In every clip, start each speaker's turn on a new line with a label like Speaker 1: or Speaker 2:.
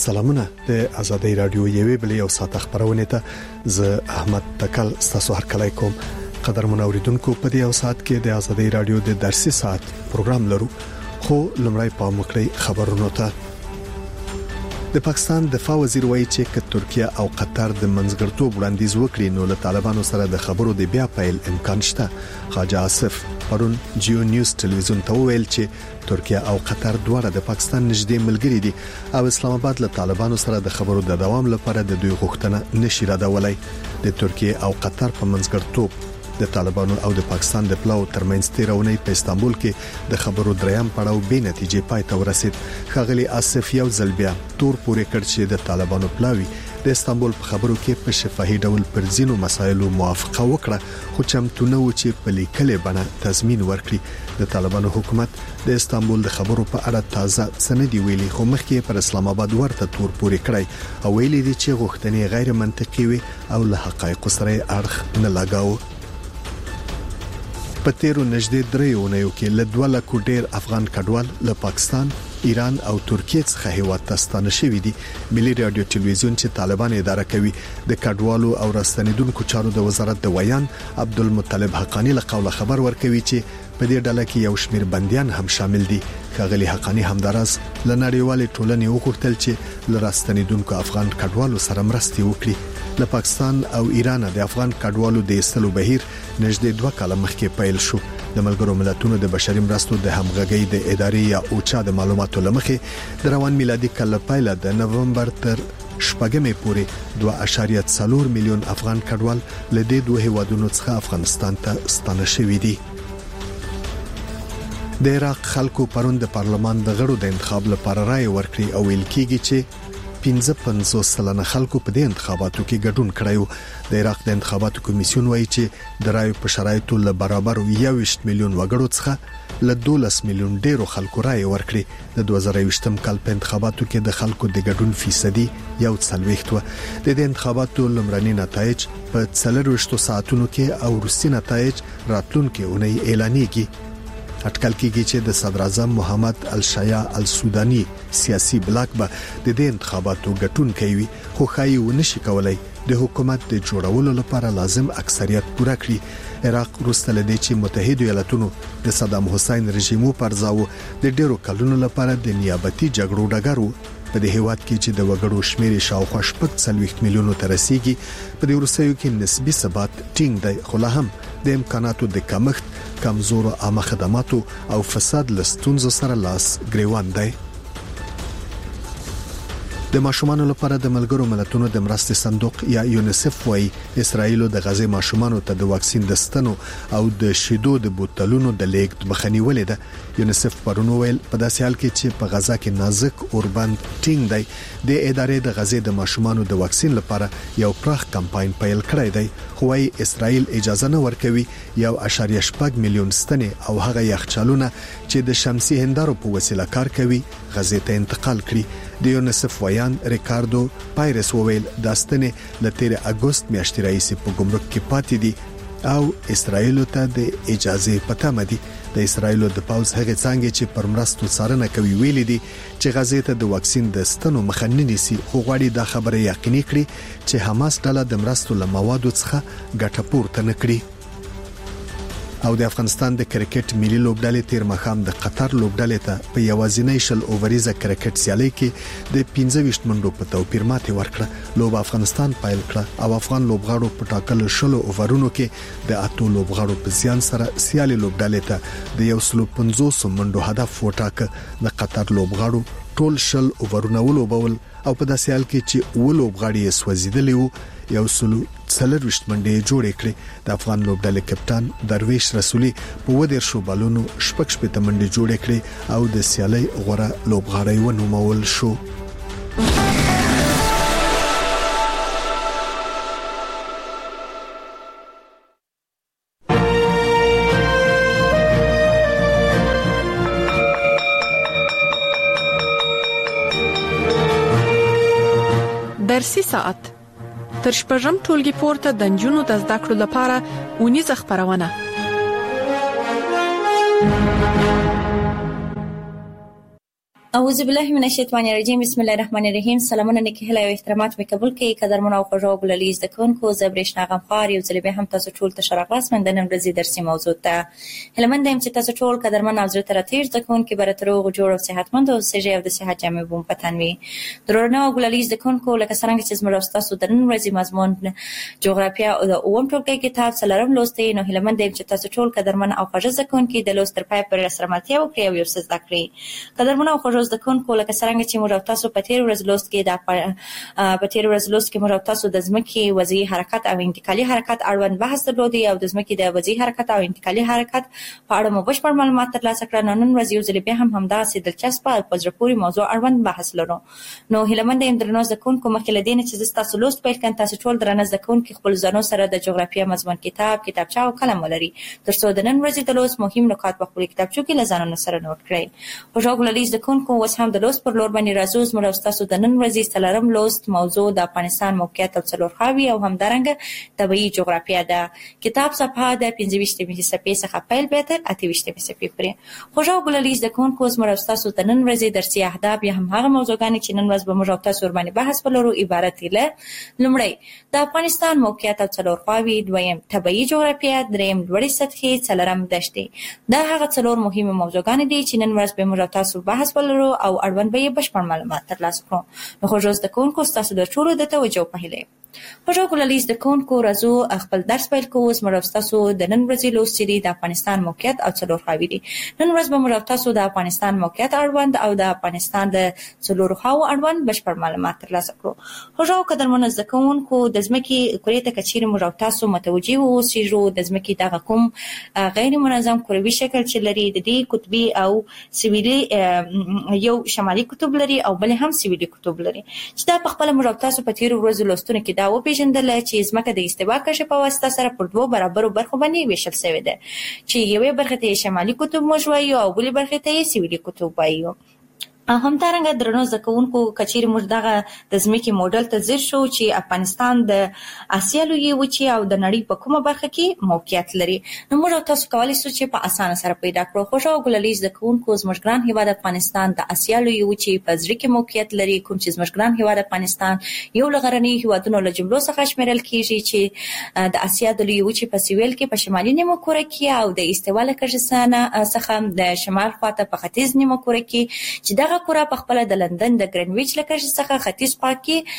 Speaker 1: سلامونه د ازادي رادیو یوې بلې او ساعت خبرونه ته ز احمد تکل ستاسو هر کله کوم قدر منوریدونکو په دې او ساعت کې د ازادي رادیو د درسي ساعت پروګرام لرو خو لمړی په مخکړی خبرونه ته د پاکستان دفاع وزیر وایي چې ترکیه او قطر د منځګړتوب وړاندیز وکړي نو له طالبانو سره د خبرو د بیا پیل امکان شته. خواجه آصف پرون جیو نیوز ټلویزیون ته ویل چې ترکیه او قطر دواړه د پاکستان نږدې ملګري دي او اسلام آباد له طالبانو سره د خبرو د دوام لپاره د دوی غوښتنه نشي ردولای. د ترکیه او قطر په منځګړتوب د طالبانو او د پاکستان د پلاو ترمنځ تیرونی په استانبول کې د خبرو دریم پړاو به نتیجې پای ته ورسید. خغلی آصف یو ځل بیا تور پورې کړ چې د طالبانو پلاوی د استانبول په خبرو کې په شفاهي ډول پر ځینو مسایلو موافقه وکړه خو چمتو نه و چې په لیکلې بڼه تضمین ورکړي. د طالبانو حکومت د استانبول د خبرو په اړه تازه سندې ویلي خو مخکې پر اسلام آباد ورته تور پورې کړی او ویلي دي چې غوښتنې غیر منطقي وي او له حقایقو سره اړخ نه لګاو. په تیرو نږدې دریونیو کې له 2 لک ډیر افغان کډوال له پاکستان، ایران او ترکیه څخه هیواد ته ستانه شوي دي. ملي رادیو ټلویزیون چې طالبان اداره کوي د کډوالو او راستنیدونکو چارو د وزارت د ویان عبدالمطلب حقانی له قوله خبر ورکوي چې په دې ډله کې یو شمیر بنديان هم شامل دي. خغلی حقانی همدارس له نړیوالې ټولنې وغوښتل چې له راستنیدونکو افغان کډوالو سره مرسته وکړي. له پاکستان او ایران د افغان کډوالو د ایستلو بهیر نږدې 2 کاله مخکې پیل شو. د ملګرو ملتونو د بشري مرستو د همغږۍ د ادارې یا اوچا د معلوماتو لمخې د روان میلادي کال پیل د نومبر تر شپږمې پورې 2.4 میلیون افغان کډوال له دې دوه هیوادونو څخه افغانستان ته ستانه شوي دي. د عراق خلکو پرون د پارلمان د غړو د انتخاب لپاره رائے ورکړي او ویل کېږي چې 55 سلنه خلکو په دې انتخاباتو کې ګډون کړیو. د عراق د انتخاباتو کمیسیون وایي چې د رائے په شرایطو له برابر 21 میلیون وګړو څخه له 12 میلیون ډیرو خلکو رائے ورکړي. د 2020م کال په انتخاباتو کې د خلکو د ګډون فیصدي 1.40 و. د دې انتخاباتو لمړني نتایج په 40 ساعتونو کې او وروستي نتایج راتلونکي اونۍ اعلانېږي. اټکل کېږي چې د صدر اعظم محمد الشیع السودانی سیاسي بلاک به د دې انتخاباتو ګټونکی وي خو خایي ونشي کولای د حکومت د جوړولو لپاره لازم اکثریت پوره کړي. عراق وروسته لدې چې متحده ایالاتونو د صدام حسین رژیم پرځاو د ډیرو کلونو لپاره د نیابتي جګړو ډګرو په دې هیواد کې چې د وګړو شمیر شاوخوا 40 میلیونو ته رسیدي په دې ورسېو کې نسبي ثبات ټینګ دی خو لا هم د امکاناتو د کمښت، کمزور عامه خدماتو او فساد لستونزو سره لاس ګریوان دی. د ماشومانو لپاره د ملګرو ملتونو د مرستې صندوق یا یونیسف وايي اسرائیل د غزې ماشومانو ته د واکسین د ستنو او د شیدو د بوتلونو د لیږد مخنی ولې ده. یونیسف پرونو ویل په داسې حال کې چې په غزا کې نازک اوربند ټینګ دی د ادارې د غزې د ماشومانو د واکسین لپاره یو پراخ کمپاین پیل کړی دی خو وايي اسرائیل اجازه نه ورکوي 1.8 میلیون ستنې او هغه یخچالونه چې د شمسي هندارو په وسیله کار کوي غزې ته انتقال کړي. د یونیسف ویان ریکاردو پایرس وویل داستنه د 13 اگست میاشتې راځي په ګمرک کې پاتې دي او اسرائیل ته د اجازه پته مدي. د اسرائیل د پاوز هغه څنګه چې پر مرستو څارنه کوي ویل دي چې غزې ته د واکسین د ستنو مخنی نيسي خو غواړي دا خبره یقیني کړي چې حماس ډله د مرستو له موادو څخه ګټه پورته نکړي. او د افغانستان د کرکټ ملي لوبډلې تیر مخام د قطر لوبډلې ته په یوازینۍ شل اووریزه کرکټ سیالي کې د 15 منډو په توپیر ماتې ورکړه. لوب افغانستان پایل کړه او افغان لوبغاړو په ټاکلو شل اوورونو کې د اتو لوبغاړو په زیان سره سیالي لوبډلې ته د 150 منډو هدف وټاکه. د قطر لوبغاړو ټول شل اوورونه ولوبول او په داسې حال کې چې ولوبغاړي سوځیدلی وو 140 منډې جوړې کړې. د افغان لوبډلې کپټان درویش رسولي په ودیر شو بالونو 15 منډې جوړې کړې او د سیالي غوړه لوبغاړی ونومول شو.
Speaker 2: درسي ساعت تر شپږم ټولګي پورته د نجونو د زده کړو لپاره اونیزه خبرونه.
Speaker 3: اعوذ بالله من الشیطان الرجیم. بسم الله الرحمن الرحیم. سلامونه نیکی هیله او احترامات می قبول کړئ قدرمن او خوږو ګللیز د کونکو زبرښنا غمخوار یو ځل به هم تاسو ټول ته شرف رسمن د نن ورځې درسي موضوع ته هلمند هم چې تاسو ټول قدرمن او زړه تر تیر د کونکو برترو جوړ او صحتمند او سجه او د صحت جامع بوم پتنوي درونه او ګللیز د کونکو لکه څنګه چې زموږ تاسو د نن ورځې مضمون جغرافیا او د اوم ټولګي کتاب سلام لوستي نو هلمند هم چې تاسو ټول قدرمن او خوږ ځکونکو د لوستر پای پر سلامتی او کړی یو څه زده کړی قدرمن او خوږ ځکونکو لکه څنګه چې موږ تاسو په تیر ورځ لوست کې موږ تاسو د ځمکې وضعي حرکت او انتقالي حرکت اړوند بحث درلودي او د ځمکې د وضعي حرکت او انتقالي حرکت په اړه مو بشپړ معلومات ترلاسه کړل. نن ورځ یو ځل بیا هم همداسې دلچسپه او په زړه پورې موضوع اړوند بحث لرو. نو هیلمند یم درنو ځکونکو مخکې له دې نه چې تاسو لوست پیل کړئ تاسو ټول درنه ځکونکو خپل ځانو سره د جغرافیه مضمون کتابچه او قلم ولري ترڅو د نن ورځې د لوست مهم نکات په خپل کتابچو کې لزانو سره نوٹ کړئ. خوږو ګللیز ځکونکو اوس هم د لوست پر لور باندې راځو. زموږ تاسو د نن ورځې څلورم لوست موضوع د افغانستان موقعیت او څلور خاوي او همدارنګه طبيعي جغرافیه ده. کتاب صفحه د 25 صفحې څخه پیل به تر 28 صفحې پورې. خوږو ګللیز د کونکو زموږ تاسو د نن ورځې درسي اهداف یا هم هغه موضوعګانې چې نن ورځ به موږ تاسو ور باندې بحث ولرو عبارت دي له لومړی د افغانستان موقعیت او څلور خاوي، دویم طبيعي جغرافیه، دریم لوړې سطحې، څلورم دښتې. دا هغه څلور مهمه موضوعګانې دي چې نن ورځ به موږ تاسو بحث ولرو او اړوند به بشپړ معلومات ترلاسه کړو. نو خوږو زده‌کوونکو ستاسو د ټولو د توجه په هیله. خوږو ګللیز زده‌کوونکو راځو خپل درس پیل کوو. زموږ تاسو د نن ورځې لوست دی د افغانستان موقعیت او څلور خاوي دي. نن ورځ به موږ تاسو د افغانستان موقعیت اړوند او د افغانستان د څلور خاوو اړوند بشپړ معلومات ترلاسه کړو. خوږو قدرمن زده‌کوونکو د ځمکې کورې ته کچیر موږ تاسو متوجي اوسئ د ځمکې دغه کوم غیر منظم کروي شکل چې لري د دې قطبي او سویلي یو شمالي قطب لري او بل هم سویلي قطب لري چې دا په خپل موږ تاسو په تیر ورځو لوستونه کې دا وپیژندل چې ځمکه د استوا کشف په واسطه سره پر دوه برابرو برخو باندې ویشل شوې ده چې یوې برخه ته شمالي قطب موږ وایو او بلې برخه ته سویلي قطب وایو. همدارنګه درنو زکونکو کچیر موږ دغه د ځمکې موډل ته ځیر شو چې افغانستان د اسیا لویې وچې او د نړۍ په کومه برخه کې موقعیت لري. نو موږ تاسو کولی شو چې په اسانه سره پیدا کړو. خوږو ګللیز زکونکو زموږ ګران هیواد افغانستان د اسیا لویې وچې په زړه کې موقعیت لري کوم چې زموږ ګران هیواد افغانستان یو له غرنیو هیوادونو له جملو څخه شمیرل کیږي چې د اسیا د لویې وچې په سویل کې په شمالي نیمه کره کې او د استوا له کشسانه څخه د شمال خواته په ختیځ نیمه کره کې چې دغه کره په خپل د لندن د ګرینویچ له کشش څخه ختیځ خوا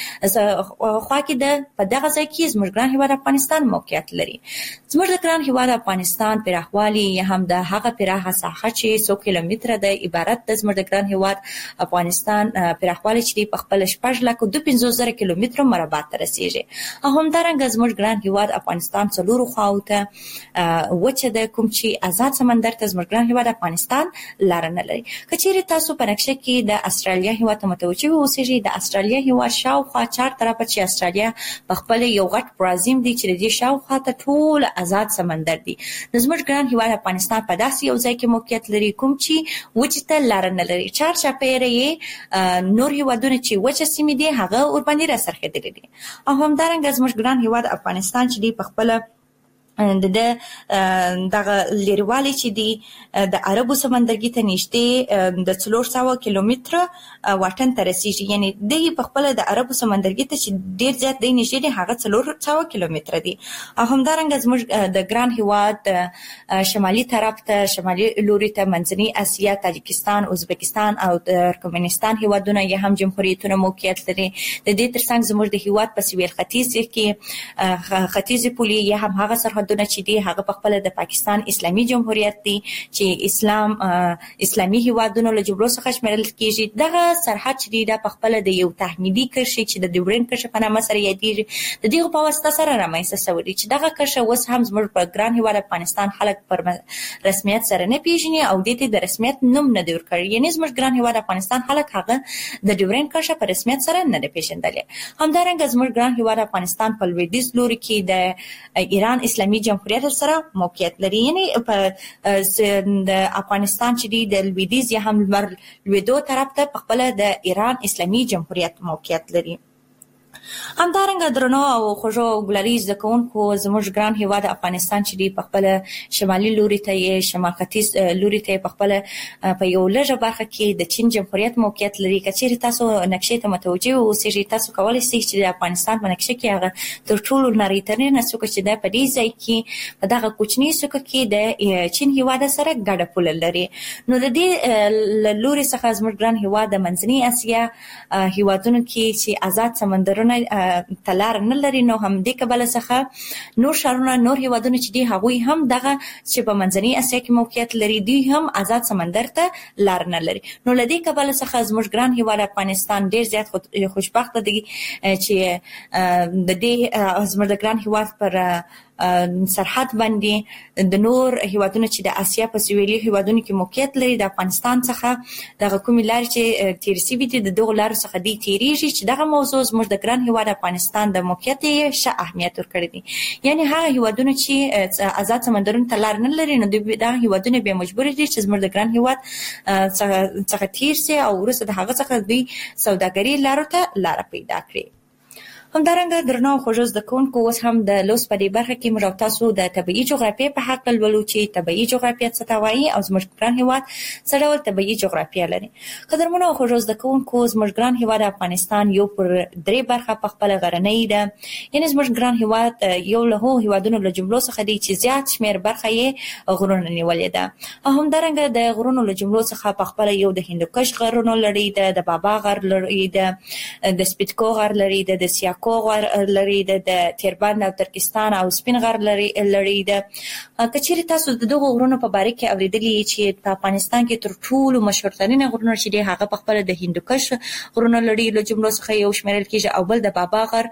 Speaker 3: کې د په دغه ځای کې زموږ ګران هیواد افغانستان موقعیت لري. زموږ د ګران هیواد افغانستان پراخوالی یا هم د هغه پراخه ساحه چې 100 کیلومتره د عبارت د زموږ د ګران هیواد افغانستان پراخوالی چې په خپل 4,52,000 کیلومتره مربع ته رسیږي. همدارنګه زموږ ګران هیواد افغانستان څلورو خواو ته وچه د کوم چې آزاد سمندر ته زموږ ګران هیواد افغانستان لار نه لري. کچېرې تاسو په نقشه کې د استرالیا هیواد ته متوجه اوسئ. د استرالیا هیواد شاوخوا 4 طرفه چې استرالیا په خپل یو غټ پرازیم دی چې د شاوخوا ته ټول آزاد سمندر دی. د زموږ ګران هیواد افغانستان په داسې یو ځای کې موقعیت لري کوم چې وچې ته لار نه لري. چار چاپیره یې نور هیوادونه چې وچه سیمې دي هغه ور باندې راڅرخېدلي دي. او همدارنګه زموږ ګران هیواد افغانستان چې دی په خپل دغه لیروالی چې دی د عربو سمندرګي ته نږدې د 400 کیلومتره واټن ته رسیږي. یعنی د په خپل د عربو سمندرګي ته چې ډیر زیات دی نږدې دی هغه 400 کیلومتره دی. او همدارنګه زموږ د ګران هیواد شمالي طرف ته شمالي لوري ته منځنۍ اسیا، تاجکستان، ازبکستان او ترکمنستان هیوادونه یې هم جمهوریتونه موقعیت لري. د دې ترڅنګ زموږ د هیواد په سویل ختیځ کې ختیځي پولې یا هم هغه سرحدونه چې دی هغه په خپل د پاکستان اسلامي جمهوریت دی چې اسلامي هیوادونو له جملو څخه شمیرل کیږي. دغه سرحد چې دی په خپل د یو تحمیدي کرښې چې د ډیورند کرښه په نامه سره یادېږي د دې په واسطه سره رامنځته شوی دی چې دغه کرښه اوس هم زموږ په ګران هیواد افغانستان خلک پر رسمیت سره نه پیژني او د دې د رسمیت نوم نه دی ورکړی. یعنی زموږ ګران هیواد افغانستان خلک هغه د ډیورند کرښه په رسمیت سره نه دی پیژندلی. همدارنګه زموږ ګران هیواد افغانستان په لویدیځ لوري کې د ایران اسلامي جمهوریت سره موقعیت لري. یعنی د افغانستان چې دی د لویدیځ یا هم لویدو طرف ته په خپل د ایران اسلامي جمهوریت موقعیت لري. همدارنګه درنو او خوږو ګلریز د کوونکو زموږ ګران هیواد افغانستان چې دی په خپل شمالي لوري ته شمال ختیځ لوري ته په خپل په یو لږه برخه کې د چین جمهوریت موقعیت لري. کچېرې تاسو نقشې ته متوجه اوسئ، تاسو کولی شئ چې د افغانستان په نقشه کې هغه تر ټولو نړیترینه څوکه چې ده په دې ځای کې په دغه کوچني څوکه کې د چین هیواد سره ګډه پوله لري. نو د دې لوري څخه زموږ ګران هیواد د منځنۍ اسیا هیوادونو کې چې آزاد سمندرونه تلار نه لري، نو هم دې کبله څخه نور شهرونه نور هیوادونه چې دي هغوی هم دغه چې په منځنۍ اسیا کې موقعیت لري دوی هم آزاد سمندر ته لار نه لري. نو له دې کبله څخه زموږ ګران هیواد افغانستان ډیر زیات خوشبخته دی چې د دې زموږ ګران هیواد پر سرحد باندې د نور هیوادونو چې د اسیا په سویلي هیوادونو کې موقعیت لري د افغانستان څخه دغه کومې لارې چې تیر شوي دي د دغو لارو څخه دی تیریږي چې دغه موضوع زموږ د ګران هیواد افغانستان د موقعیت یې ښه اهمیت ورکړی دی. یعنی هغه هیوادونه چې آزاد سمندرونو ته لار نه لري نو دغه هیوادونه بیا مجبور دي چې زموږ د ګران هیواد څخه تیر شي او وروسته د هغه څخه دوی سوداګري لارو ته لار پیدا کړي. همدارنګه درنو خوږو زده کوونکو اوس هم د لوست په دې برخه کې موږ تاسو د طبیعي جغرافیې په حق لولو چې طبیعي جغرافیه څه ته وایي او زموږ ګران هیواد څه ډول طبیعي جغرافیه لري. قدرمنو خوږو زده کوونکو زموږ ګران هیواد افغانستان یو پر درې برخه په خپل غرنۍ ده، یعنی زموږ ګران هیواد یو له هیوادونو له جملو څخه دی چې زیات شمیر برخه یې غرونه نیولې ده. همدارنګه د غرونو له جملو څخه په خپل یو د هندوکش غرونو لري ده، د بابا غر لري ده، د سپیتکو غر لري ده، د سیاکو غر لري ده، د تیربند او ترکستان او سپین غر لري ده. کچېرې تاسو د دغو غرونو په باره کې اوریدلي چې په افغانستان کې تر ټولو مشهورترین غرونه چې دی هغه په خپل د هندوکش غرونه لري له جملو څخه یو شمیرل کېږي او بل د بابا غر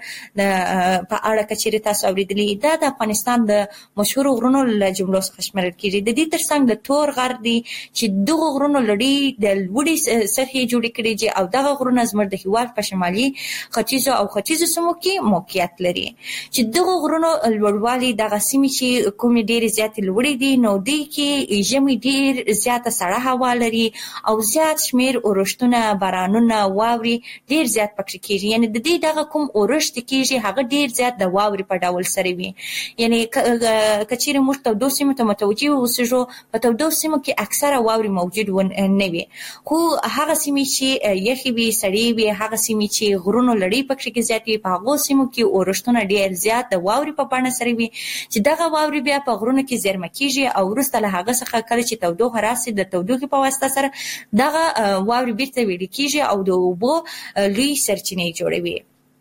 Speaker 3: په اړه کچېرې تاسو اوریدلي دا د افغانستان د مشهور غرونو له جملو څخه شمیرل کېږي. د دې ترڅنګ د تور غر دی چې دغه غرونو لري د لوړې سطحې جوړې کړي دي او دغه غرونه زموږ د هیواد په شمالي ختیځو او ختیځو سیمو کې موقعیت لري چې دغه غرونو لوړوالي دغه سیمې چې کومې ډېرې زیاتې لوړې دي نو دې کې ژمي ډېر زیاته سړه هوا لري او زیات شمیر اورښتونه، بارانونه، واورې ډېر زیات پکې کېږي. یعنی د دې دغه کوم اورښت کېږي هغه ډېر زیات د واورې په ډول سره وي. یعنی کچېرې موږ تودو سیمو ته متوجه اوسېږو په تودو سیمو کې اکثره واورې موجود نه وي، خو هغه سیمې چې یخې وي، سړې وي، هغه سیمې چې غرونو لړۍ پکې زیات وي په هغو سیمو کې اورښتونه ډېر زیات د واورې په بڼه سره وي چې دغه واورې بیا په غرونو کې زیرمه کېږي او وروسته له هغه څخه کله چې تودوخه راسي د تودوخې په واسطه سره دغه واورې بیرته ویلې کېږي او د اوبو لوی سرچینې جوړوي.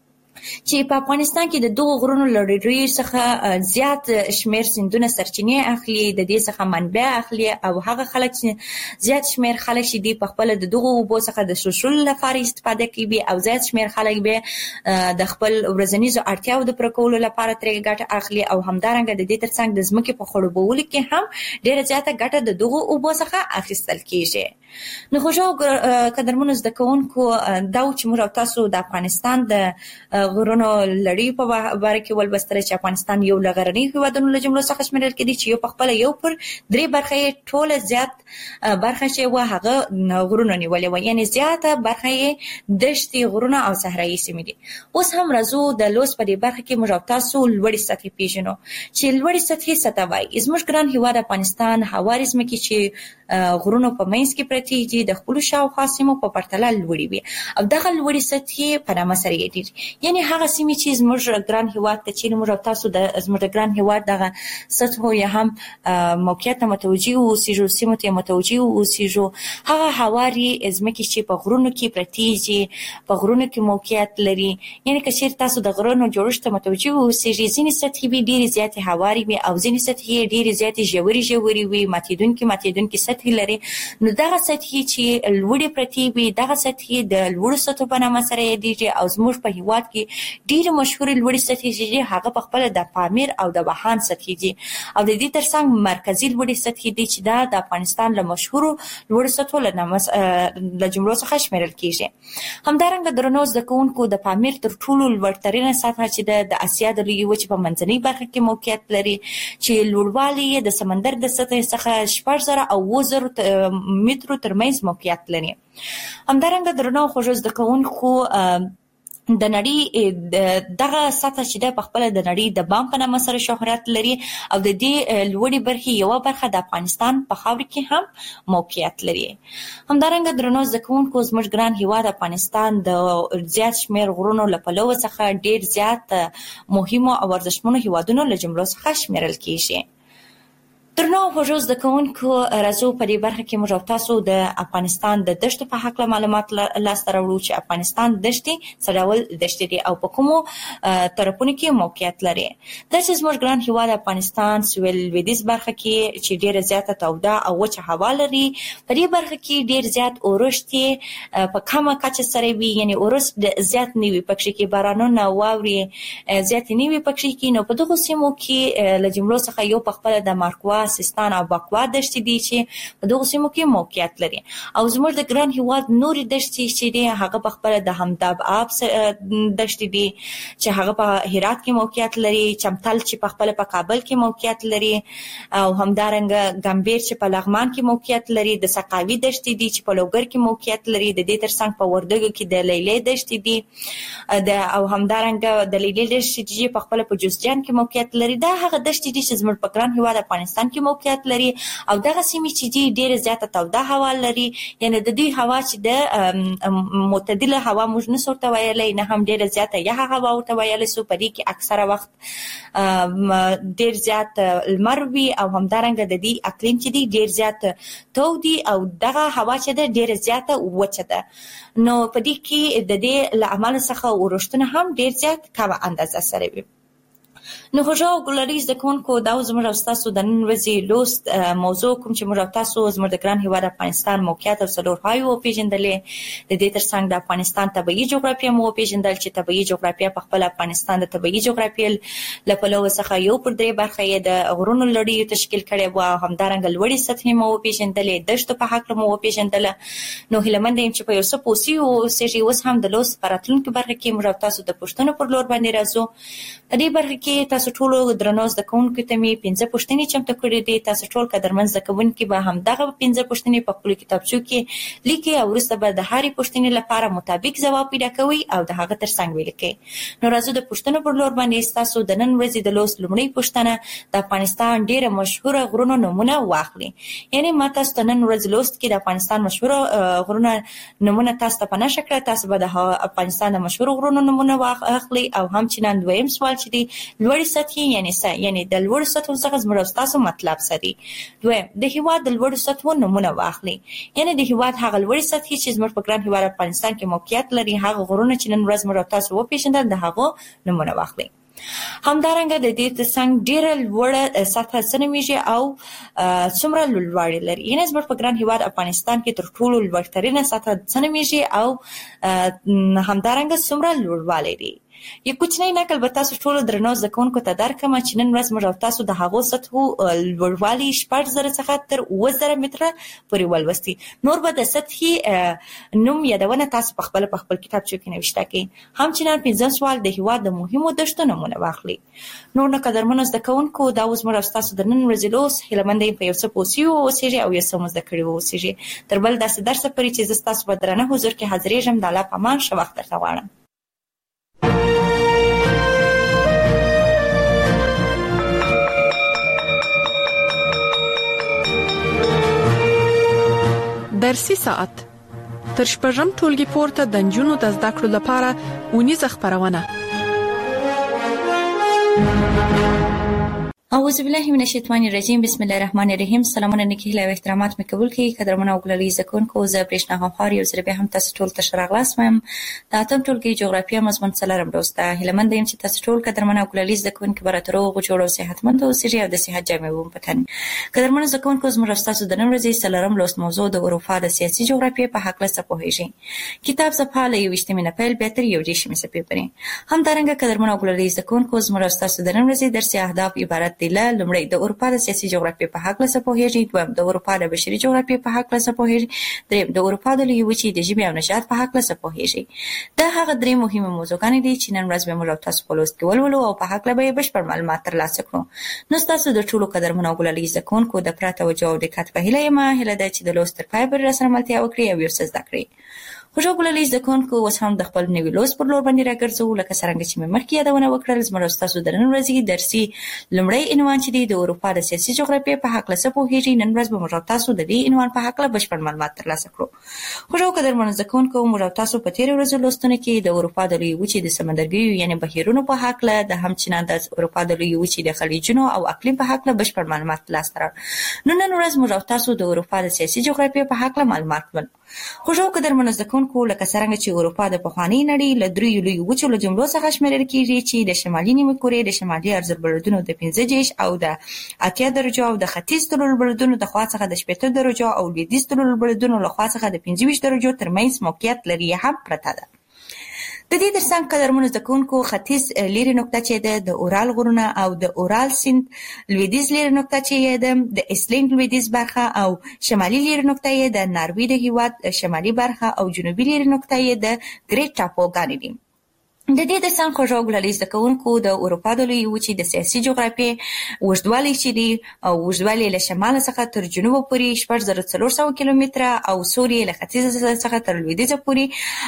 Speaker 3: چې په افغانستان کې د دغو غرونو لړۍ څخه زیات شمیر سیندونه سرچینې اخلي، د دې څخه منبع اخلي او هغه خلک چې زیات شمیر خلک چې دي په خپل د دغو اوبو څخه د څښلو لپاره استفاده کوي او زیات شمیر خلک به د خپل ورځنیزو اړتیاو د پوره کولو لپاره ترې ګټه اخلي او همدارنګه د دې ترڅنګ د ځمکې په خړوبولو کې هم ډېره زیاته ګټه د دغو اوبو څخه اخیستل کېږي. نو خوږو قدرمنو زده کوونکو دا چې موږ تاسو د افغانستان د غرونو لړۍ په باره کې ولوستل چې افغانستان یو له غرنیو هیوادونو له جملو څخه شمیرل کېدی چې یو په خپله یو پر درې برخه یې ټوله زیات برخه چې وه هغه غرونو نیولې وه، یعنې زیاته برخه یې دښتې، غرونه او صحرایي سیمې دي. اوس هم راځو د لوست په دې برخه کې موږ تاسو لوړې سطحې پیژنو چې لوړې سطحې څه ته وایي. زموږ ګران هیواد افغانستان هوارې ځمکې چې غرونو په منځ کې پرتې دي د خپلو شاوخوا سیمو په پرتله لوړې وي او دغه لوړې سطحې په نامه سره یادېږي. یعنې هغه سیمې چې زموږ ګران هیواد ته چې موږ تاسو د زموږ ګران هیواد دغه سطحو یا هم موقعیت ته متوجه اوسېږو، سیمو ته متوجه اوسېږو، هغه هوارې ځمکې چې په غرونو کې پرتې دي، په غرونو کې موقعیت لري. یعنې که چېرې تاسو د غرونو جوړښت ته متوجه اوسېږئ ځینې سطحې به ډېرې زیاتې هوارې وي او ځینې سطحې ډېرې زیاتې ژورې وي، ماتېدونکې سطحې لري. نو دغه سطحې چې لوړې پرتې وي دغه سطحې د لوړو سطحو په نامه سره یادېږي او زموږ په هیواد کې ډېرې مشهورې لوړې سطحې چې دي هغه په خپله د پامیر او د واخان سطحې دي او د دې ترڅنګ مرکزي لوړې سطحې دي چې دا د افغانستان له مشهورو لوړو سطحو له جملو څخه شمیرل کېږي. همدارنګه درنو زده کوونکو د پامیر تر ټولو لوړترینه سطحه چې د اسیا د لویې وچې په منځنۍ برخه کې موقعیت لري چې لوړوالی یې د سمندر د سطحې څخه 6,000 او 7,000 مترو ترمنځ موقعیت لري. همدارنګه درنو خوږو زده کوونکو د نړۍ دغه سطح چې د خپل د نړۍ د بام په نامه سره شهرت لري او د دې لوړې برخې یو برخه د افغانستان په خاور کې هم موقعیت لري. همدارنګه درنو ځکهونکو زموږ ګران هیواد افغانستان د زیات شمیر غرونو له پلوه څخه ډیر زیات مهمو او ارزښتمنو هیوادونو له جملو څخه شمیرل کیږي. درنو خوږو زده‌کوونکو راځو په دې برخه کې موږ تاسو د افغانستان د دشتو په حق معلومات لاسته راوړو چې افغانستان دشتې څه ډول دشتې دي او په کومو طرفونو کې موقعیت لري. دا چې زموږ ګران هیواد افغانستان سویل لویدیځ برخه کې چې ډیره زیاته توده او وچه هوا لري، په دې برخه کې ډیر زیات اورښت په کومه کچه سره وي، یعنی اورښت زیات نه وي پکې کې، بارانونه واوري زیات نه وي پکې کې. نو په دغه سیمو کې له جملو څخه یو په خپل د مارکوا سیستان او باکوا دشتې دي چې په دغه سیمو کې موقعیت لري. او زموږ د ګران هیواد نوري دشتې چې دي هغه په خپل د همداب آب دشتې دي چې هغه په هرات کې موقعیت لري، چمتل چې په خپل په کابل کې موقعیت لري، او همدارنګه ګمبیر چې په لغمان کې موقعیت لري، د سقاوي دشتې دي چې په لوګر کې موقعیت لري، د دې ترڅنګ په وردګو کې د لیلې دشتې دي او همدارنګه د لیلې دشتې چې په خپل په جوزجان کې موقعیت لري. دا هغه دشتې دي چې زموږ په ګران هیواد افغانستان کې موقعیت لري او دغه سیمې چې دي ډیره زیاته توده هوا لري، یعنی د دې هوا چې د معتدله هوا موږ نه ورته ویلی، نه هم ډیره زیاته یخه هوا ورته ویلی سو. په دې کې اکثره وخت ډیر زیات لمر وي او همدارنګه د دې اقلیم چې دی ډیر زیات تودي او دغه هوا چې ده ډیره زیاته وچه ده. نو په دې کې د دې له امله څخه اورښتونه هم ډیر زیات کمه اندازه سره وي. نو خوږو ګلري زده‌کوونکو دا زموږ تاسو د نن ورځې لوست موضوع کوم چې موږ تاسو زموږ د ګران هیواد افغانستان موقعیت او څلورپایو پیژندلې، د دې ترڅنګ د افغانستان طبیعي جغرافیه مو پیژندل چې طبیعي جغرافیه په خپل افغانستان د طبیعي جغرافیه له پلوه څخه یو پر درې برخه یې د غرونو لړۍ تشکیل کړي وو، همدارنګه لوړې سطحې مو پیژندلې، دشتو په حق مو پیژندل. نو هیلمند یم چې په یو څه پوسی او سېږي اوس هم د لوست پراتلونکو برخه کې موږ تاسو د پښتنو پر لور باندې راځو. په دې برخه کې تاسو ټول درنو زده‌کوونکو ته می 15 پوښتنې چمتو کړې دي. تاسو ټول قدرمن زده‌کوونکي به هم دغه 15 پوښتنې په خپل کتابچو کې لیکي او وروسته به د هرې پوښتنې لپاره مطابق ځواب پیدا کوئ او د هغه ترڅنګ ولیکئ. نو راځو د پوښتنو پر لور باندې تاسو د نن ورځې د لوست لومړی پوښتنه د افغانستان ډیره مشهوره غرونو نمونه واخلي. یعنی ما تاسو ته نن ورځ لوست کې د افغانستان مشهوره غرونو نمونه تاسو ته پناه شکړه، تاسو به د افغانستان د مشهور غرونو نمونه واخلي. او همچنان دویم سوال چې دی لوړې سطحې یعنی د لوړ سطحو څخه زموږ تاسو مطلب سدي. دویم د هیواد د لوړ سطحو نمونه واخلي، یعنی د هیواد هغه لوړ سطحې چې زموږ په ګران هیواد افغانستان کې موقعیت لري، هغه غرونه چې نن ورځ موږ تاسو وپیژندل د هغه نمونه واخلي. همدارنګه د دې ترڅنګ ډیره لوړه سطح سنويږي او څومره لوړوالی لري، یعنی زموږ په ګران هیواد افغانستان کې تر ټولو لوړترینه سطح سنويږي او همدارنګه څومره لوړوالی لري. یو کوچنی نقل به تاسو ټول درنو زده‌کوونکو ته درکړم چې نن ورځ موږ تاسو د هغو سطحو لوړوالی 4000 څخه تر 9000 متره پورې ولوستي. نور به د سطحې نوم یادونه تاسو په خپل کتابچو کې نوشته کړئ. همچنان 15 سوال د هیواد د مهمو دشتو نمونه واخلي. نور نه قدرمنو زده‌کوونکو دا اوس موږ تاسو د نن ورځې لوست هیلمند یم په یو څه پوسیو اوسېږي او یو څه مو زده کړي اوسېږي. تر بل داسې درس پورې چې زه تاسو په درنه حضور کې حاضرېږم، د الله په امان ښه وخت درته غواړم.
Speaker 2: درسي ساعت تر شپږم ټولګي پورته د نجونو د زده کړو لپاره ونیزه خبرونه.
Speaker 3: اعوذ بالله من الشیطان الرجیم، بسم الله الرحمن الرحیم. سلامونه نیکی له احترامات مې قبول کړئ. قدرمنو او ګلالي زکونکو زه برېښنا غمخوار یو ځل بیا هم تاسو ټول ته ښه راغلاست وایم. د اتم ټولګي جغرافیه مضمون څلورم لوست ده. هیله مند یم چې تاسو ټول قدرمنو او ګلالي زکونکي به راته روغ جوړ او صحتمند اوسئ او د صحت جامې مو په تن. قدرمنو زکونکو زموږ تاسو د نن ورځې څلورم لوست موضوع د اروپا د سیاسي جغرافیې په حق څه پوهیږئ. کتاب صفحه له 21 نه پیل بیا تر 21 صفحې پورې. همدارنګه قدرمنو او ګلالي زکونکو زموږ تاسو د نن ورځې درسي اهداف عبارت دي له لومړی د اروپا د سیاسي جغرافیې په حق څه پوهیږئ، دویم د اروپا د بشري جغرافیې په حق څه پوهیږئ، دریم د اروپا د لویې وچې د ژبې او نژاد په حق څه پوهیږئ. دا هغه درې مهمه موضوعګانې دي چې نن ورځ به موږ تاسو په لوست کې ولولو او په حق به یې بشپړ معلومات ترلاسه کړو. نو تاسو د ټولو قدرمنو او ګلالي زکونکو د پرته توجه او دقت په هیله یم، هیله ده چې د لوست تر پای پورې راسره ملتیا وکړئ او یو څه زده کړئ. خو ګلالي زده کوونکو اوس هم د خپل نوي لوست پر لور باندې راګرځو لکه څرنګه چې مې مخکې یادونه وکړل. زموږ تاسو د نن ورځې درسي لومړی عنوان چې دی د اروپا د سیاسي جغرافیې په هکله څه پوهیږئ. نن ورځ به موږ تاسو د دې عنوان په هکله بشپړ معلومات ترلاسه کړو. خو قدرمنو زده کوونکو موږ تاسو په تیر ورځو لوستونه کې د اروپا د لویې وچې د سمندرګیو یعنی بهیرونو په هکله د همچنان د اروپا د لویې وچې د خلیجونو او اقلیم په هکله بشپړ معلومات ترلاسه کړل. نن ورځ موږ تاسو د اروپا د سیاسي جغرافیې په هکله معلومات ولرو. خو قدرمنو زده کوونکو لکه څرنګه چې اروپا د پخواني نړۍ له دریو لویو وچو له جملو څخه شمیرل کیږي چې د شمالي نیمه کورې د شمالي ارزبردونو د 15 او د 80 درجو او د ختیځ طلوعالبلدونو د خوا څخه د 80 درجو او لویدیځ طلوعالبلدونو له خوا څخه د 25 درجو ترمنځ موقعیت لري هم پرته ده. د دې ترڅنګ قدرمنو زده کوونکو ختیځ لیرې نقطه چې ده د اورال غرونه او د اورال سیند، لویدیځ لیرې نقطه چې ده د ایسلینډ لویدیځ برخه او شمالي لیرې نقطه یې د ناروې د هیواد شمالي برخه او جنوبي لیرې نقطه یې د ګریټ ټاپوګانې دي. د دې ترڅنګ ګلالي زده کوونکو د اروپا د لویې وچې د سیاسي جغرافیې اوږدوالی چې دی او اوږدوالی له شمال څخه تر جنوب پورې 4400 کیلومتره او سوري له ختیځ څخه تر لویدیځ پورې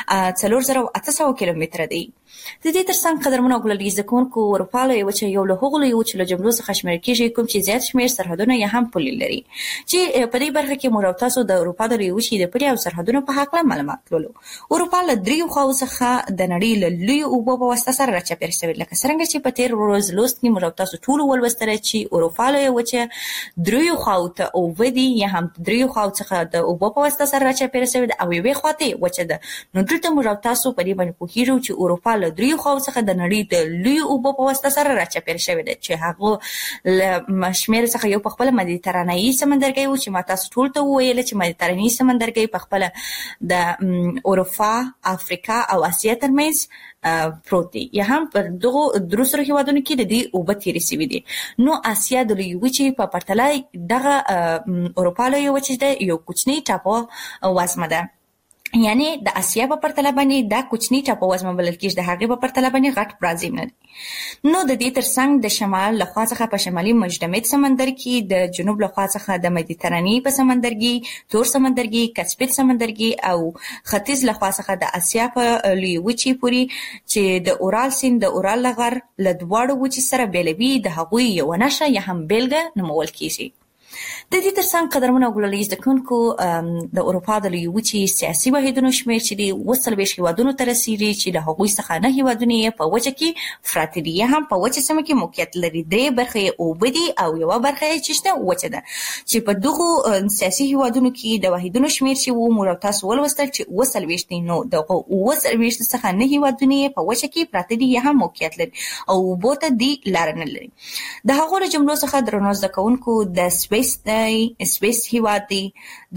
Speaker 3: 4800 کیلومتره دی. د دې ترڅنګ قدرمنو ګلالي زده کوونکو اروپا لویې وچې یو له هغو لویې وچو له جملو څخه شمیرل کیږي کوم چې زیات شمیر سرحدونه یې هم پولې لري چې په دې برخه کې موږ تاسو د اروپا د لویې وچې د پولې او سرحدونو په هکله معلومات لولو. اروپا له دریو خواو څخه د نړۍ له لوی اوبو په واسطه سره راچاپېر شوی لکه څرنګه چې په تیر ورځ لوست کې موږ تاسو ټول ولوستل چې اروپا لویې وچې دریو خواو ته اوبه دي یا هم دریو خواو څخه د اوبو په واسطه سره راچاپېر شوی او یوې خواته وچه ده. نو دلته موږ تاسو په دې باندې پوهیږو چې اروپا له دریو خواو څخه د نړۍ د لوی اوبو په واسطه سره راچاپېر شوی ده چې هغه مشمیر څخه یو په خپل مدیترانه‌ای سمندرګي و چې ما تاسو ټول ته ویل چې مدیترانه‌ای سمندرګي په خپل د اروپا، افریقا او اسیا ترمنځ پروت دی یا هم پر دغه دروسره هیوادونو کې د دې اوبه تیرې شوي دي. نو اسیا د لویې وچې په پرتله دغه اروپا لویې وچې د یو کوچنی ټاپو وزمه ده، یعنی د اسیا په پرتله باندې دا کوچنی ټاپو وزمه بلل کېږي، د هغې په پرتله باندې غټ برازیل نه دی. نو د دې ترڅنګ د شمال لخوا څخه په شمالي مجدمد سمندر کې، د جنوب لخوا څخه د مدیترانې په سمندرګي، تور سمندرګي، کسپین سمندرګي او ختیځ لخوا څخه د اسیا په لویې وچې پورې چې د اورال سیند د اورال لغر له دواړو وچې سره بیلوي د هغوی یوه نښه یا هم بیلګه نومول کېږي. د دې ترڅنګ قدرمنو ګلالي زده کوونکو د اروپا د لویې وچې سیاسي واحدونو شمېر چې دی 40 هیوادونو ته رسیږي چې د هغوی څخه 9 هیوادونه یې په وچه کې پراته دي یا هم په وچه سیمه کې موقعیت لري. 3 برخې یې اوبه دي او یوه برخه یې چې شته وچه ده چې په دغو سیاسي هیوادونو کې د واحدونو شمېر چې و موږ تاسو ولوستل چې 40 دي. نو دغه 40 څخه 9 هیوادونه یې په وچه کې پراته دي یا هم موقعیت لري او اوبو ته دی لار نه لري. د هغو له جملو څخه درنو زده کوونکو د سویس هیواد دی، د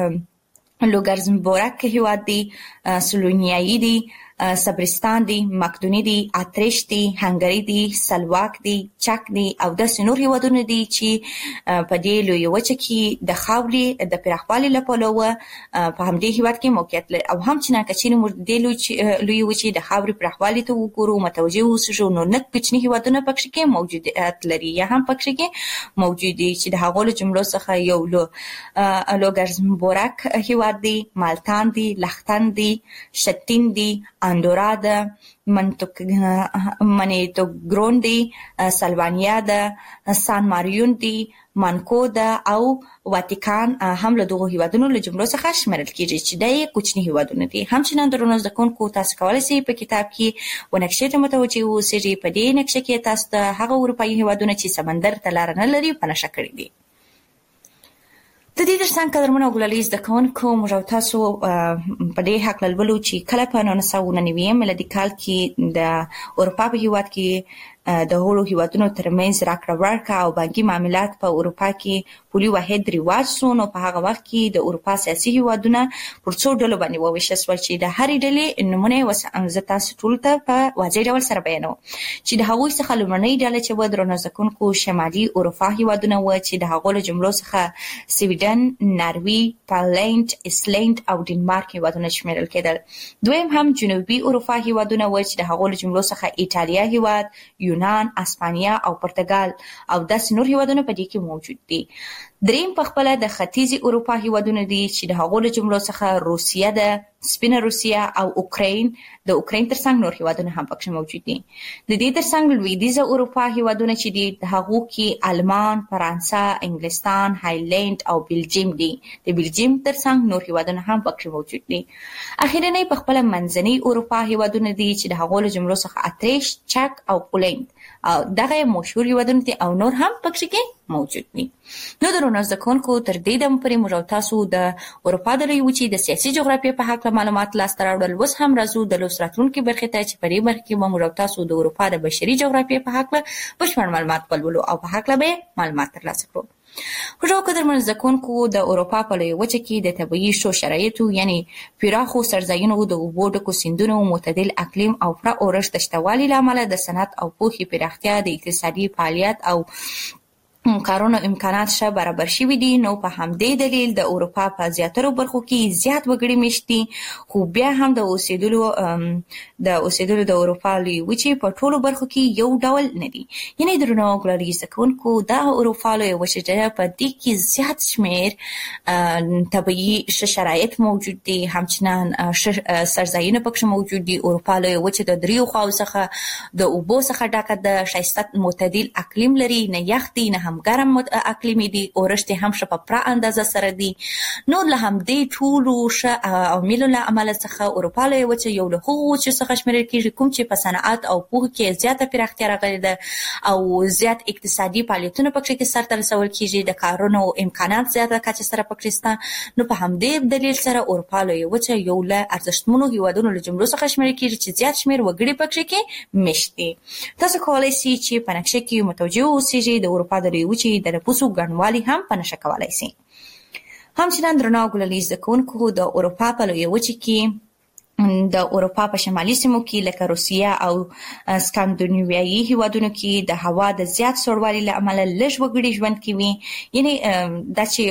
Speaker 3: لوګزمبورګ هیواد دی، سلوونیایی دی، صبرستان دی، مقدوني دی، اتریش دی، هنګری دی، سلواک دی، چک دی او داسې نور هیوادونه دي چې په دې لویې وچه کې د خاورې د پراخوالي له پلوه په همدې هیواد کې موقعیت لري او همچنان که چیرې موږ دې لویې وچې د خاورې پراخوالي ته وګورو متوجه اوسو نو نه کوچني هیوادونه پکې کې موجودیت لري یا هم پکې کې موجود دي چې د هغو له جملو څخه یو لوګزمبورګ هیواد دی، مالتان دی، لختن دی، شتین دی، اندورا ده، منیتوګرون دی، سلوانیا ده، سان ماریون دی، مانکو ده او واتیکان هم له دغو هیوادونو له جملو څخه شمیرل کېږي چې دا یې کوچني هیوادونه دي. همچنان درنو زده کوونکو تاسو کولی شئ په کتاب کې و نقشې ته متوجه اوسئ. په دې نقشه کې تاسو ته هغه اروپایي هیوادونه چې سمندر ته لاره نه لري په نښه کړي دي. د دې ترڅنګ قدرمنو ګلالي زده کوونکو موږ تاسو په دې هکله لولو چې کله په 1999 میلادي کال کې د اروپا په هیواد کې د هغو هیوادونو ترمنځ راکړه ورکړه او بانکي معاملات په اروپا کې پولي واحد رواج شو. نو په هغه وخت کې د اروپا سیاسي هیوادونه پر څو ډلو باندې وویشل شول چې د هرې ډلې نومونه زه تاسو ټولو ته په واضح ډول سره بیانوم چې د هغوی څخه لومړنۍ ډله چې و درنو زده کوونکو شمالي اروپا هیوادونه و چې د هغو له جملو څخه سویډن، ناروې، فنلنډ، ایسلینډ او ډنمارک هیوادونه شمیرل کېدل. دویم هم جنوبي اروپا هیوادونه و چې د هغو له جملو څخه ایټالیا هیواد، یونان، اسپانیا او پرتګال او داسې نور هیوادونه په دې کې موجود دي. دریم په خپله د ختیځي اروپا هیوادونه دي چې د هغو له جملو څخه روسیه ده، سپینه روسیه او اوکراین د اوکراین ترڅنګ نور هیوادونه هم پکې موجود دي. د دې ترڅنګ لویدیځه اروپا هیوادونه چې دي د هغو کې آلمان، فرانسه، انګلستان، هایلند او بلجیم دي. د بلجیم ترڅنګ نور هیوادونه هم پکې موجود دي. اخیرنی په خپل منځنۍ اروپا هیوادونه دي چې د هغو له جملو څخه اتریش، چک او پولند او دغه مشهور هیوادونه دي او نور هم پکې موجود دي. نو درنو زده کوونکو تر دې دمه پورې موږ تاسو د اروپا د لویې وچې د سیاسي جغرافیې په هکله معلومات لاسته راوړل. اوس هم راځو د لوست راتلونکي برخې ته چې په دې برخه کې به موږ تاسو د اروپا د بشري جغرافیې په هکله بشپړ معلومات ولولو او په هکله به معلومات ترلاسه کړو. خوشو قدرمن زده کوونکو د اروپا په لویې وچه کې د طبیعي شرایطو یعنی پراخو سرزاینو د اوبو ډکو سیندونو معتدل اقلیم او پوره اورښت د شتوالي له امله د صنعت او پوهې پراختیا د اقتصادي فعالیت او کارونو امکانات شه برابر شوي دي. نو په همدې دلیل د اروپا په زیاترو برخو کې زیات وګړي مېشت دي، خو بیا هم د اوسېدلو د اروپا لویې وچې په ټولو برخو کې یو ډول نه دي. یعنې درنو ګلالي زده کوونکو د اروپا لویې وچې په دې کې زیات شمېر طبیعي شرایط موجود دي، همچنان سرزاینه پکې موجود دي. اروپا لویې وچې د دریو خواو څخه د اوبو څخه ډکه د ښایسته معتدل اقلیم لري، نه یخ دي نه هم ګرم اقلیمي دي، اورښت هم ښه په پوره اندازه سره دي. نور له همدې ټولو ښه عواملو له امله څخه اروپا لویې وچه یو له هغو وچو څخه شمېرل کېږي کوم چې په صنعت او پوهه کې زیاته پراختیا راغلې ده او زیات اقتصادي فعالیتونه پکې سرته رسول کېږي، د کارونو امکانات زیاته کچه سره پکې شته. نو په همدې دلیل سره اروپا لویې وچه یو له ارزښتمنو هیوادونو له جملو څخه شمېرل کېږي چې زیات شمېر وګړي پکې مېشت دي. تاسو کولی شئ چې په نقشه کې متوجه اوسئ د اروپا د لویې وچې د نفوسو ګڼوالی هم په نښه کولی شي. همچنان درنو ګلالي زده کوونکو د اروپا په لویې وچې کې د اروپا په شمالي سیمو کې لکه روسیه او سکاندیناویایي هیوادونو کې د هوا د زیات سړوالي له امله لږ وګړي ژوند کوي. یعنې دا چې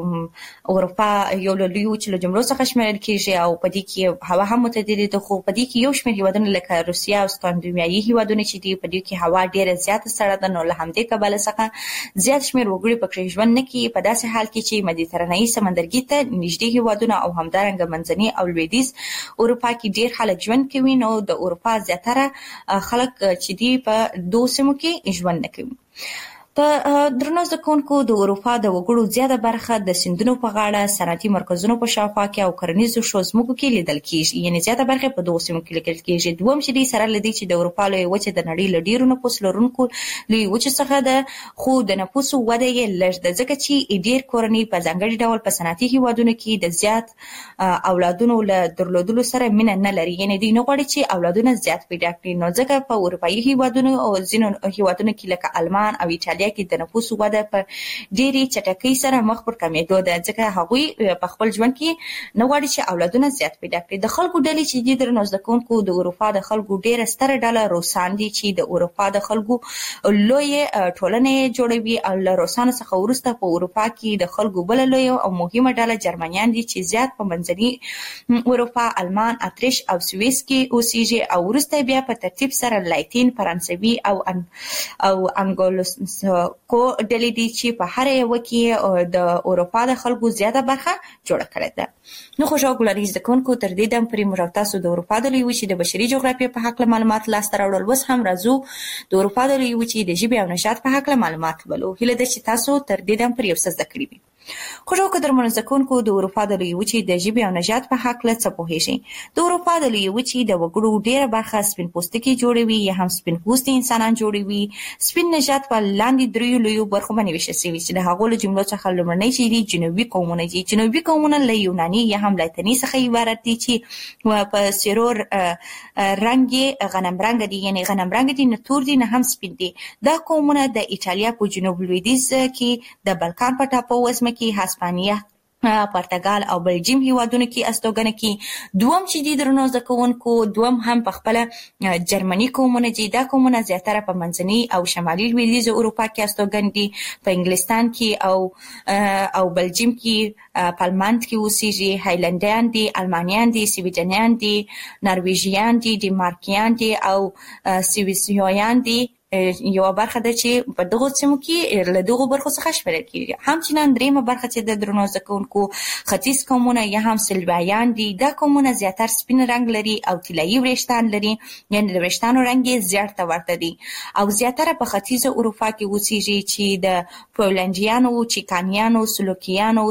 Speaker 3: اروپا یو له لویو وچو له جملو څخه شمېرل کېږي او په دې کې هوا هم معتدلې ده، خو په دې کې یو شمېر هیوادونه لکه روسیه او سکاندیناویایي هیوادونه چې دي په دې کې هوا ډېره زیاته سړه ده. نو له همدې کبله څخه زیات شمېر وګړي پکې ژوند نه کوي، په داسې حال کې چې مدیترانهیي سمندرګي ته نږدې هیوادونه او همدارنګه منځني او لویدیځ اروپا کې ډېر خلک ژوند کوي. نو د اروپا زیاتره خلک چې دي په دوه سیمو کې ژوند نه کوي. په درنو زده کوونکو د اروپا د وګړو زیاته برخه د سیندونو په غاړه، صنعتي مرکزونو په شاوخوا کې او کرنیزو ښو ځمکو کې لیدل کېږي. یعنې زیاته برخه په دوه سیمو کې لیدل کېږي. دوم چې دی سره له دې چې د اروپا لویې وچې د نړۍ له ډېرو نفوس لرونکو لویې وچې څخه ده، خو د نفوسو وده یې لږ ده، ځکه چې ډېر کورنۍ په ځانګړي ډول په صنعتي هیوادونو کې د زیات اولادونو له درلودلو سره مینه نه لري. یعنې دوی نه غواړي چې اولادونه زیات پیدا کړي. نو ځکه په اروپایي هیوادونو او ځینو هیوادونو کې لکه آلمان او ایټالیا کې د نفوسو وده په ډېرې چټکۍ سره مخ پر کمېدو ده، ځکه هغوی په خپل ژوند کې نه غواړي چې اولادونه زیات پیدا کړي. د خلکو ډلې چې دي درنو زده کوونکو د اروپا د خلکو ډېره ستره ډله روسان دي چې د اروپا د خلکو لویې ټولنې جوړوي. او له روسانو څخه وروسته په اروپا کې د خلکو بله لویه او مهمه ډله جرمنیان دي چې زیات په منځني اروپا، آلمان، اتریش او سویس کې اوسېږي او وروسته بیا په ترتیب سره لاتین، فرانسوي او انګلوساکسو ډلې دي چې په هر یوه کې د اروپا د خلکو زیاته برخه جوړه کړې ده. نو خوشو ګلالي زده کوونکو تر دې دم پورې موږ تاسو د اروپا د لویې وچې د بشري جغرافیې په هکله معلومات لاسته راوړل. اوس هم راځو د اروپا د لویې وچې د ژبې او نژاد په هکله معلومات ولولو. هیله ده چې تاسو تر دې دم پورې یو څه زده کړي وي. خوشو قدرمنو زده کوونکو د اروپا د لویې وچې د ژبې او نژاد په هکله څه پوهیږئ؟ د اروپا د لویې وچې د وګړو ډېره برخه سپین پوستکي جوړوي یا هم سپین پوستي انسانان جوړوي. سپین نژاد په لاندې دریو لویو برخو باندې ویشل شوي چې د هغو له جملو څخه لومړنی چې دي جنوبي قومونه دي. جنوبي قومونه له یوناني یا هم لاتیني څخه عبارت دي چې په سیرو رنګ یې غنم رنګ دي، یعنې غنم رنګ دي، نه تور دي نه هم سپین دي. دا قومونه د ایټالیا په جنوب لویدیځ کې د بلکان په ټاپو وزمه کې، هسپانیا، پرتګال او بلجیم هیوادونو کې استوګنه کوي. دوم چې دي درنو زده کوونکو، دوم هم په خپله جرمني قومونه دي. دا قومونه زیاتره په منځني او شمالي لویدیځه اروپا کې استوګن دي. په انګلستان کې او بلجیم کې پالماند کې اوسېږي. هایلندیان دي، المانیان دي، سویډنیان دي، نرویژیان دي، ډنمارکیان دي او سویسریان دي. یو برخه ده چې په دغه سیمو کې له دغه برخو څخه شمیرل کیږي. همچنان دریمه برخه چې د درنو زکونکو ختیځ قومونه یا هم سلوایان دي، دا قومونه زیاتره سپین رنگ لري او طلایی وریښتان لري، یعنی د وریښتانو رنگ یې زیړ ته ورته دي او زیاتره په ختیځ اروپا کې اوسېږي چې د پولنډیانو، چیکانیانو، سلوکیانو،